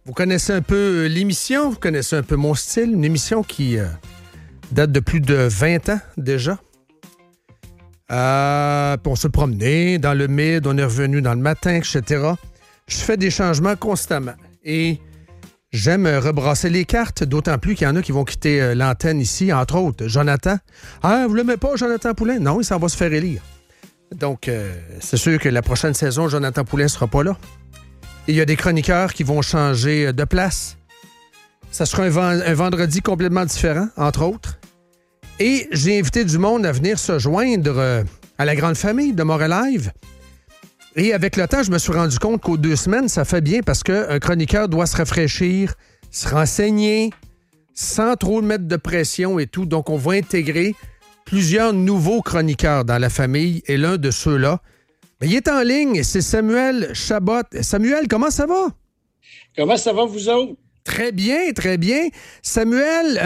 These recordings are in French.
Vous connaissez un peu l'émission, vous connaissez un peu mon style, une émission qui date de plus de 20 ans déjà. Puis on se promenait dans le mid, on est revenu dans le matin, etc. Je fais des changements constamment et j'aime rebrasser les cartes, d'autant plus qu'il y en a qui vont quitter l'antenne ici, entre autres. Jonathan. Ah, vous l'aimez pas, Jonathan Poulin? Non, il s'en va se faire élire. Donc, c'est sûr que la prochaine saison, Jonathan Poulin ne sera pas là. Et il y a des chroniqueurs qui vont changer de place. Ça sera un vendredi complètement différent, entre autres. Et j'ai invité du monde à venir se joindre à la grande famille de Montréal Live. Et avec le temps, je me suis rendu compte qu'aux 2 semaines, ça fait bien parce qu'un chroniqueur doit se rafraîchir, se renseigner, sans trop mettre de pression et tout. Donc, on va intégrer plusieurs nouveaux chroniqueurs dans la famille. Et l'un de ceux-là, ben, il est en ligne. C'est Samuel Chabot. Samuel, comment ça va? Comment ça va, vous autres? Très bien, très bien. Samuel,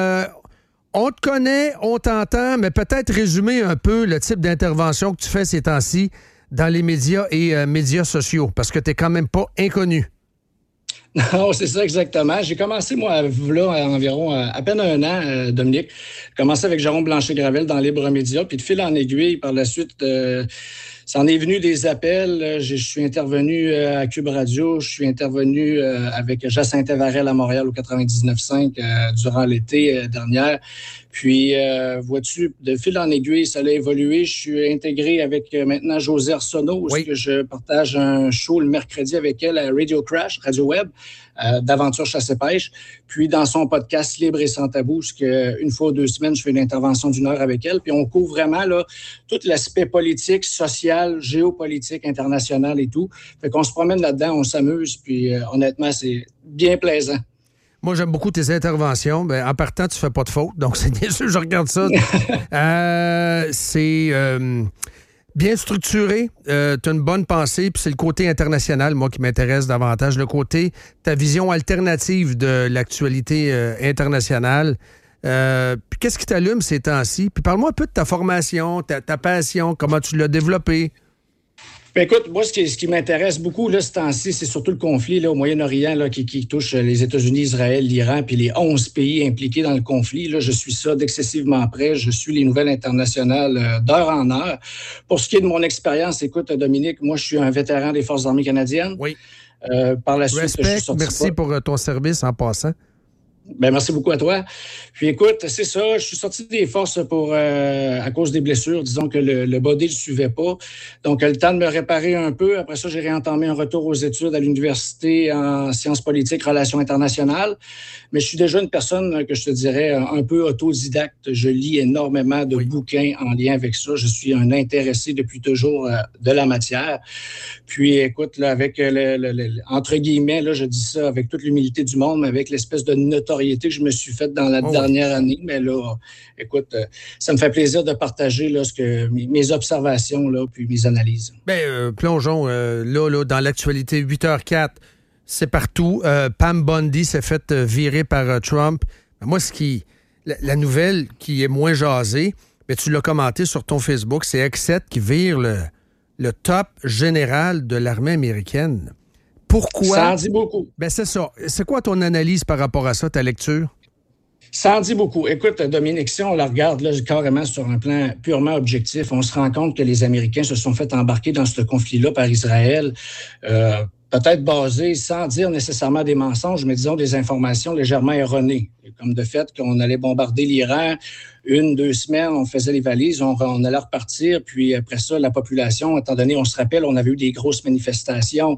on te connaît, on t'entend, mais peut-être résumer un peu le type d'intervention que tu fais ces temps-ci dans les médias et médias sociaux, parce que tu n'es quand même pas inconnu. Non, c'est ça exactement. J'ai commencé, moi, là, environ à peine un an, Dominique. J'ai commencé avec Jérôme Blanchet-Gravel dans Libre Média, puis de fil en aiguille, par la suite, ça en est venu des appels. Je suis intervenu à Cube Radio. Je suis intervenu avec Jacinthe Varel à Montréal au 99.5 durant l'été dernière. Puis, vois-tu, de fil en aiguille, ça a évolué. Je suis intégré avec maintenant Josée Arsenault, oui. que je partage un show le mercredi avec elle à Radio Crash, Radio Web, d'aventure chasse et pêche. Puis, dans son podcast Libre et sans tabou, une fois ou 2 semaines, je fais une intervention d'1 heure avec elle. Puis, on couvre vraiment là, tout l'aspect politique, social, géopolitique, international et tout. Fait qu'on se promène là-dedans, on s'amuse. Puis, honnêtement, c'est bien plaisant. Moi, j'aime beaucoup tes interventions. Ben, en partant, tu fais pas de faute. Donc, c'est bien sûr, je regarde ça. C'est bien structuré. Tu as une bonne pensée. Puis c'est le côté international, moi, qui m'intéresse davantage. Le côté, ta vision alternative de l'actualité internationale. Puis qu'est-ce qui t'allume ces temps-ci? Puis parle-moi un peu de ta formation, ta passion, comment tu l'as développée. Bien, écoute, moi, ce qui m'intéresse beaucoup là, ce temps-ci, c'est surtout le conflit là, au Moyen-Orient là, qui touche les États-Unis, Israël, l'Iran, puis les 11 pays impliqués dans le conflit. Là, je suis ça d'excessivement près. Je suis les nouvelles internationales d'heure en heure. Pour ce qui est de mon expérience, écoute, Dominique, moi, je suis un vétéran des Forces armées canadiennes. Oui. Par la suite, Respect, je suis sorti merci pour ton service en passant. Ben merci beaucoup à toi. Puis écoute, c'est ça, je suis sorti des forces à cause des blessures. Disons que le body ne le suivait pas. Donc, le temps de me réparer un peu. Après ça, j'ai réentamé un retour aux études à l'université en sciences politiques, relations internationales. Mais je suis déjà une personne que je te dirais un peu autodidacte. Je lis énormément de bouquins en lien avec ça. Je suis un intéressé depuis toujours de la matière. Puis écoute, là, avec entre guillemets, là, je dis ça avec toute l'humilité du monde, mais avec l'espèce de notoriété que je me suis faite dans la dernière année. Mais là, écoute, ça me fait plaisir de partager là, mes observations là, puis mes analyses. Bien, plongeons là, dans l'actualité 8h04. C'est partout. Pam Bondi s'est fait virer par Trump. Moi, la nouvelle qui est moins jasée, mais tu l'as commenté sur ton Facebook, c'est X7 qui vire le top général de l'armée américaine. Pourquoi? Ça en dit beaucoup. Ben c'est ça. C'est quoi ton analyse par rapport à ça, ta lecture? Ça en dit beaucoup. Écoute, Dominique, si on la regarde là, carrément sur un plan purement objectif, on se rend compte que les Américains se sont fait embarquer dans ce conflit-là par Israël, peut-être basé, sans dire nécessairement des mensonges, mais disons des informations légèrement erronées. Comme de fait qu'on allait bombarder l'Iran 1-2 semaines, on faisait les valises, on allait repartir, puis après ça, la population, étant donné, on se rappelle, on avait eu des grosses manifestations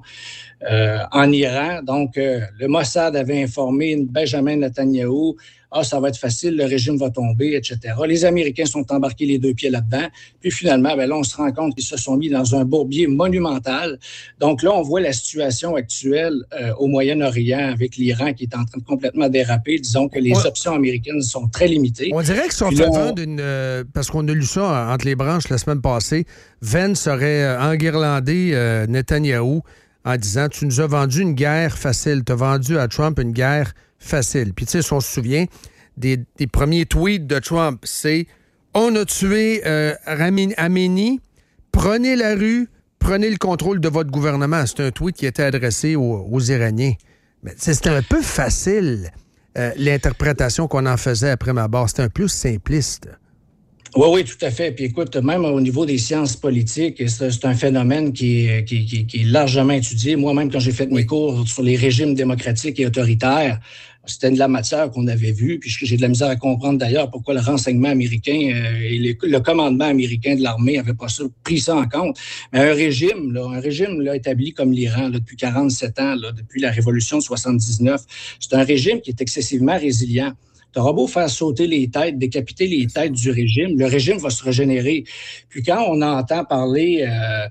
en Iran, donc le Mossad avait informé Benjamin Netanyahou, ça va être facile, le régime va tomber, etc. Les Américains sont embarqués les 2 pieds là-dedans, puis finalement, là, on se rend compte qu'ils se sont mis dans un bourbier monumental. Donc là, on voit la situation actuelle au Moyen-Orient avec l'Iran qui est en train de complètement déraper. Disons que les options américaines sont très limitées. On dirait qu'ils sont en faveur parce qu'on a lu ça entre les branches la semaine passée. Vance aurait enguirlandé Netanyahou en disant « Tu nous as vendu une guerre facile. Tu as vendu à Trump une guerre facile. » Puis tu sais, si on se souvient, des premiers tweets de Trump, c'est « On a tué Khamenei. Prenez la rue. Prenez le contrôle de votre gouvernement. » C'est un tweet qui était adressé aux Iraniens. Mais c'était un peu facile, l'interprétation qu'on en faisait après Mabar. C'était un peu simpliste. Oui, tout à fait. Puis écoute, même au niveau des sciences politiques, c'est un phénomène qui est largement étudié. Moi-même, quand j'ai fait mes cours sur les régimes démocratiques et autoritaires, c'était de la matière qu'on avait vue. Puis j'ai de la misère à comprendre d'ailleurs pourquoi le renseignement américain et le commandement américain de l'armée n'avaient pas pris ça en compte. Mais un régime établi comme l'Iran depuis 47 ans, depuis la révolution de 79, c'est un régime qui est excessivement résilient. T'auras beau faire sauter les têtes, décapiter les têtes du régime, le régime va se régénérer. Puis quand on entend parler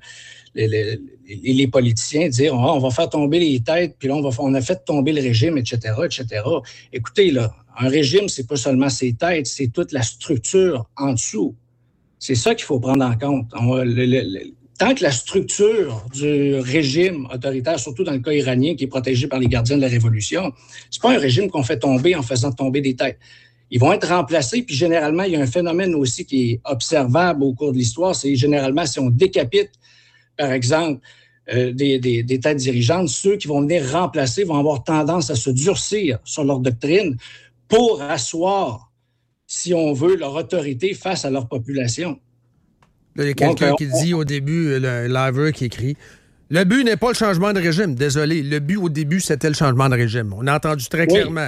les politiciens dire « on va faire tomber les têtes, puis là, on a fait tomber le régime, etc., etc. » Écoutez, là, un régime, c'est pas seulement ses têtes, c'est toute la structure en dessous. C'est ça qu'il faut prendre en compte. Tant que la structure du régime autoritaire, surtout dans le cas iranien, qui est protégé par les gardiens de la Révolution, c'est pas un régime qu'on fait tomber en faisant tomber des têtes. Ils vont être remplacés, puis généralement, il y a un phénomène aussi qui est observable au cours de l'histoire, c'est généralement si on décapite, par exemple, des têtes dirigeantes, ceux qui vont venir remplacer vont avoir tendance à se durcir sur leur doctrine pour asseoir, si on veut, leur autorité face à leur population. Là, il y a quelqu'un qui dit au début, le liver qui écrit « Le but n'est pas le changement de régime. Désolé, le but au début, c'était le changement de régime. » On a entendu très clairement.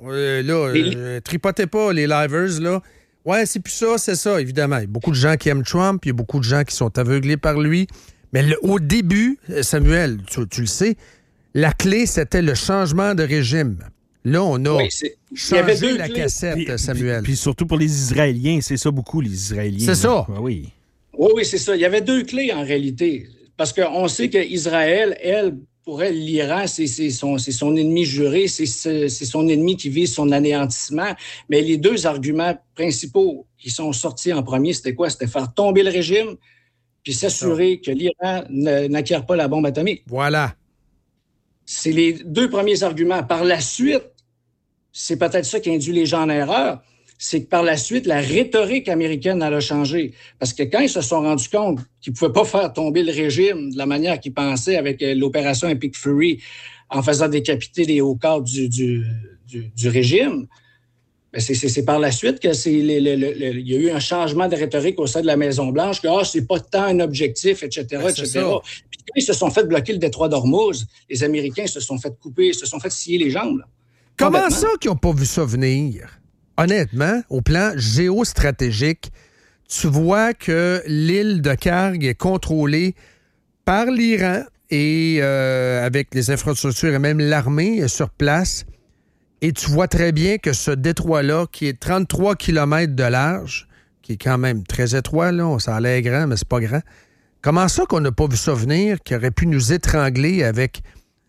Tripotez pas, les livers, là. Ouais, c'est plus ça, c'est ça, évidemment. Il y a beaucoup de gens qui aiment Trump, il y a beaucoup de gens qui sont aveuglés par lui. Mais au début, Samuel, tu le sais, la clé, c'était le changement de régime. Là, on a changé la cassette, Samuel. Puis surtout pour les Israéliens, c'est ça beaucoup, les Israéliens. C'est ça. Oui. Oui, c'est ça. Il y avait deux clés en réalité. Parce qu'on sait qu'Israël, pour elle, l'Iran, c'est son ennemi juré, c'est son ennemi qui vise son anéantissement. Mais les deux arguments principaux qui sont sortis en premier, c'était quoi? C'était faire tomber le régime puis s'assurer que l'Iran n'acquiert pas la bombe atomique. Voilà. C'est les deux premiers arguments. Par la suite, c'est peut-être ça qui induit les gens en erreur, c'est que par la suite, la rhétorique américaine elle a changé. Parce que quand ils se sont rendus compte qu'ils ne pouvaient pas faire tomber le régime de la manière qu'ils pensaient avec l'opération Epic Fury en faisant décapiter les hauts cadres du régime, ben c'est par la suite que il y a eu un changement de rhétorique au sein de la Maison-Blanche, que c'est pas tant un objectif, etc., etc. Puis quand ils se sont fait bloquer le détroit d'Ormuz, les Américains se sont fait couper, se sont fait scier les jambes. Là. Comment ça qu'ils n'ont pas vu ça venir? Honnêtement, au plan géostratégique, tu vois que l'île de Karg est contrôlée par l'Iran et avec les infrastructures et même l'armée sur place. Et tu vois très bien que ce détroit-là, qui est 33 km de large, qui est quand même très étroit, là, ça a l'air grand, mais c'est pas grand. Comment ça qu'on n'a pas vu ça venir, qui aurait pu nous étrangler avec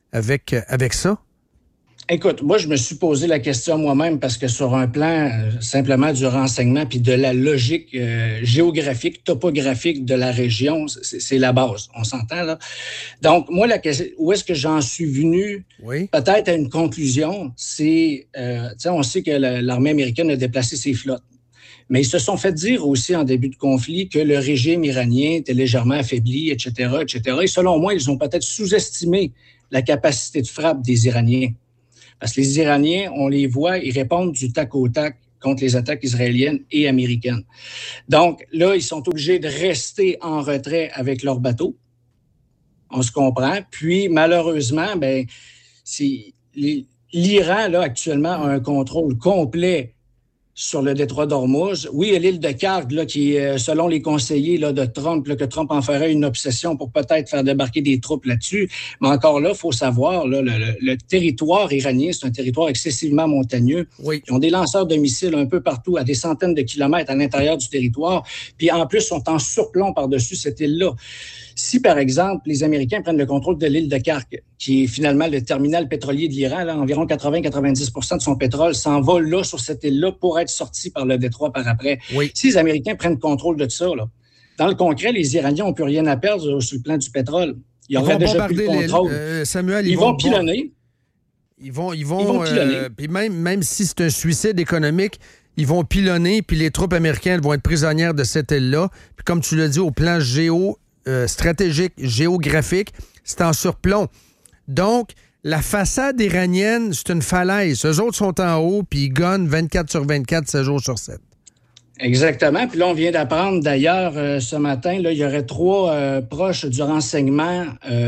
ça? Écoute, moi, je me suis posé la question moi-même parce que sur un plan simplement du renseignement puis de la logique géographique, topographique de la région, c'est la base. On s'entend, là? Donc, moi, la question, où est-ce que j'en suis venu? Oui. Peut-être à une conclusion, c'est, on sait que l'armée américaine a déplacé ses flottes. Mais ils se sont fait dire aussi en début de conflit que le régime iranien était légèrement affaibli, etc., etc. Et selon moi, ils ont peut-être sous-estimé la capacité de frappe des Iraniens. Parce que les Iraniens, on les voit, ils répondent du tac au tac contre les attaques israéliennes et américaines. Donc là, ils sont obligés de rester en retrait avec leurs bateaux. On se comprend. Puis malheureusement, l'Iran, là, actuellement, a un contrôle complet sur le détroit d'Ormuz. Oui, il y a l'île de Karg, là, qui, selon les conseillers là, de Trump, là, que Trump en ferait une obsession pour peut-être faire débarquer des troupes là-dessus. Mais encore là, il faut savoir, là, le territoire iranien, c'est un territoire excessivement montagneux. Oui. Ils ont des lanceurs de missiles un peu partout, à des centaines de kilomètres à l'intérieur du territoire. Puis en plus, sont en surplomb par-dessus cette île-là. Si, par exemple, les Américains prennent le contrôle de l'île de Karg, qui est finalement le terminal pétrolier de l'Iran, là, environ 80-90% de son pétrole s'envole là, sur cette île-là, pour être sorti par le détroit par après. Oui. Si les Américains prennent contrôle de ça, là, dans le concret, les Iraniens n'ont plus rien à perdre sur le plan du pétrole. Ils auraient déjà pris le contrôle. Samuel, ils vont pilonner. Ils vont pilonner. Puis même si c'est un suicide économique, ils vont pilonner, puis les troupes américaines vont être prisonnières de cette île-là. Puis comme tu l'as dit, au plan stratégique, géographique, c'est en surplomb. Donc, la façade iranienne, c'est une falaise. Eux autres sont en haut, puis ils gagnent 24/24, 7 jours sur 7. Exactement. Puis là, on vient d'apprendre d'ailleurs ce matin, là, il y aurait 3 proches du renseignement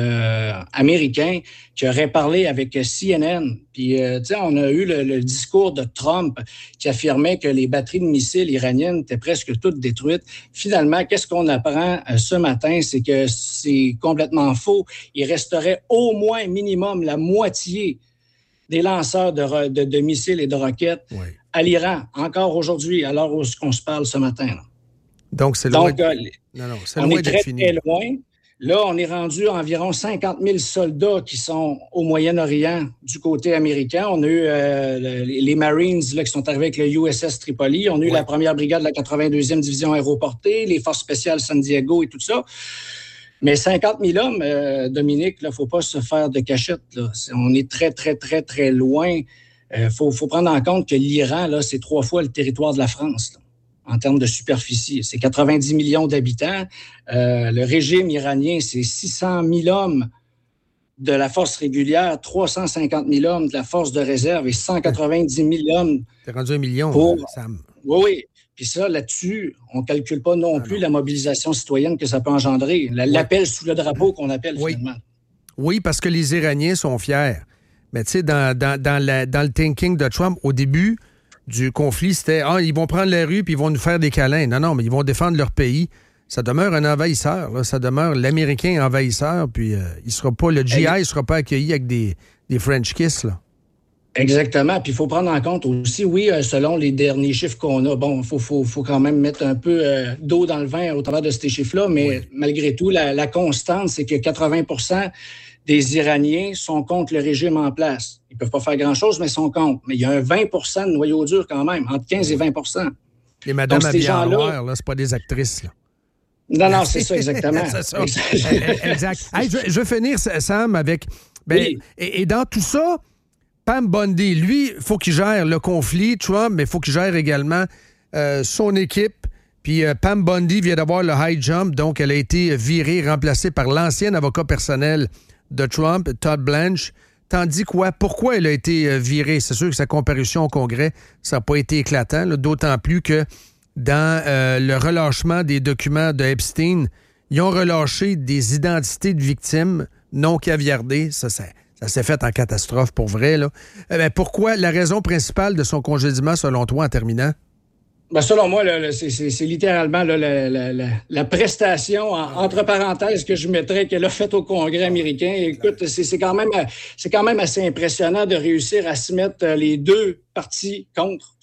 américain qui auraient parlé avec CNN. Puis, tu sais, on a eu le discours de Trump qui affirmait que les batteries de missiles iraniennes étaient presque toutes détruites. Finalement, qu'est-ce qu'on apprend ce matin? C'est que c'est complètement faux. Il resterait au moins minimum la moitié des lanceurs de missiles et de roquettes à l'Iran, encore aujourd'hui, à l'heure où on se parle ce matin. Là. Donc, c'est loin. On est très, très loin. Là, on est rendu à environ 50 000 soldats qui sont au Moyen-Orient du côté américain. On a eu les Marines là, qui sont arrivés avec le USS Tripoli. On a eu la première brigade de la 82e division aéroportée, les forces spéciales San Diego et tout ça. Mais 50 000 hommes, Dominique, il ne faut pas se faire de cachette. Là. On est très, très, très, très loin. Faut prendre en compte que l'Iran, là, c'est 3 fois le territoire de la France, là, en termes de superficie. C'est 90 millions d'habitants. Le régime iranien, c'est 600 000 hommes de la force régulière, 350 000 hommes de la force de réserve et 190 000 hommes. T'es rendu 1 million, Sam. Oui. Puis ça, là-dessus, on ne calcule pas non plus la mobilisation citoyenne que ça peut engendrer. L'appel sous le drapeau qu'on appelle finalement. Oui, parce que les Iraniens sont fiers. Mais tu sais, dans le thinking de Trump, au début du conflit, c'était « ils vont prendre la rue puis ils vont nous faire des câlins ». Non, mais ils vont défendre leur pays. Ça demeure un envahisseur. Là. Ça demeure l'Américain envahisseur. Puis le GI ne sera pas accueilli avec des French kiss, là. Exactement. Puis il faut prendre en compte aussi, selon les derniers chiffres qu'on a, bon, faut quand même mettre un peu d'eau dans le vin au travers de ces chiffres-là, mais malgré tout, la constante, c'est que 80% des Iraniens sont contre le régime en place. Ils peuvent pas faire grand-chose, mais ils sont contre. Mais il y a un 20% de noyau dur quand même, entre 15 et 20%. Les madames habillées en noir, là, c'est pas des actrices, là. Non, c'est ça, exactement. C'est ça. Exact. Hey, je veux finir, Sam, avec... Et dans tout ça... Pam Bondi, lui, il faut qu'il gère le conflit, Trump, mais il faut qu'il gère également son équipe. Puis Pam Bondi vient d'avoir le high jump, donc elle a été virée, remplacée par l'ancien avocat personnel de Trump, Todd Blanche. Tandis pourquoi elle a été virée? C'est sûr que sa comparution au Congrès, ça n'a pas été éclatant, là, d'autant plus que dans le relâchement des documents de Epstein, ils ont relâché des identités de victimes non caviardées. Ça s'est fait en catastrophe pour vrai, là. Pourquoi? La raison principale de son congédiement, selon toi, en terminant? Ben, selon moi, c'est littéralement la prestation, entre parenthèses, que je mettrais qu'elle a faite au Congrès américain. Écoute, c'est quand même assez impressionnant de réussir à se mettre les deux partis contre.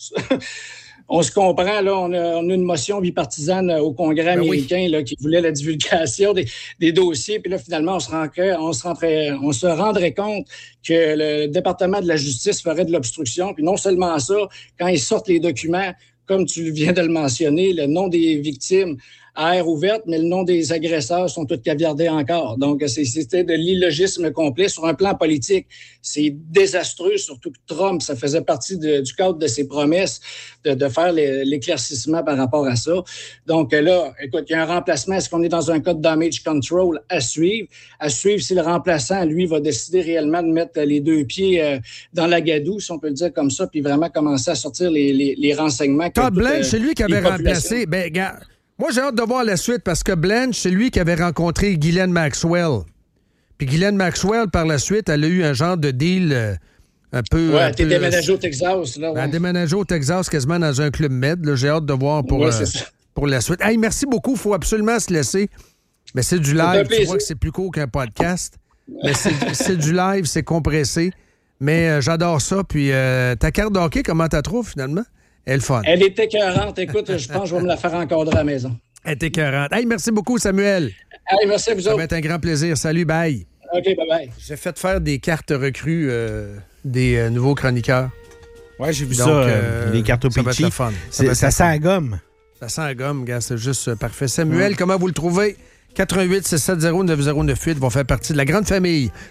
On se comprend, là, on a une motion bipartisane au Congrès américain là, qui voulait la divulgation des dossiers. Puis là, finalement, on se rendrait compte que le département de la justice ferait de l'obstruction. Puis non seulement ça, quand ils sortent les documents, comme tu viens de le mentionner, le nom des victimes à air ouverte, mais le nom des agresseurs sont tous caviardés encore. Donc, c'était de l'illogisme complet sur un plan politique. C'est désastreux, surtout que Trump, ça faisait partie du cadre de ses promesses de faire l'éclaircissement par rapport à ça. Donc là, écoute, il y a un remplacement. Est-ce qu'on est dans un cas de damage control à suivre? À suivre si le remplaçant, lui, va décider réellement de mettre les deux pieds dans la gadoue, si on peut le dire comme ça, puis vraiment commencer à sortir les renseignements. Todd Blanche, c'est lui qui avait remplacé... Moi, j'ai hâte de voir la suite parce que Blanche, c'est lui qui avait rencontré Ghislaine Maxwell. Puis Ghislaine Maxwell, par la suite, elle a eu un genre de deal un peu... Ouais, t'es déménagé au Texas, là. Ouais. Elle a déménagé au Texas quasiment dans un club med. Là. J'ai hâte de voir pour la suite. Hey, merci beaucoup. Il faut absolument se laisser. Mais c'est du live. Tu vois que c'est plus court qu'un podcast. Mais c'est du live, c'est compressé. Mais j'adore ça. Puis ta carte de hockey, comment tu la trouves finalement? Elle est fun. Elle est écœurante. Écoute, je pense que je vais me la faire encadrer à la maison. Elle est écœurante. Hey, merci beaucoup, Samuel. Hey, merci à vous autres. Ça va être un grand plaisir. Salut, bye. OK, bye-bye. J'ai fait faire des cartes recrues des nouveaux chroniqueurs. Ouais, j'ai vu ça, les cartes au pitchy. Ça va être le fun. Ça sent la gomme. Ça sent la gomme, gars. C'est juste parfait. Samuel, comment vous le trouvez? 88 670 9098 vont faire partie de la grande famille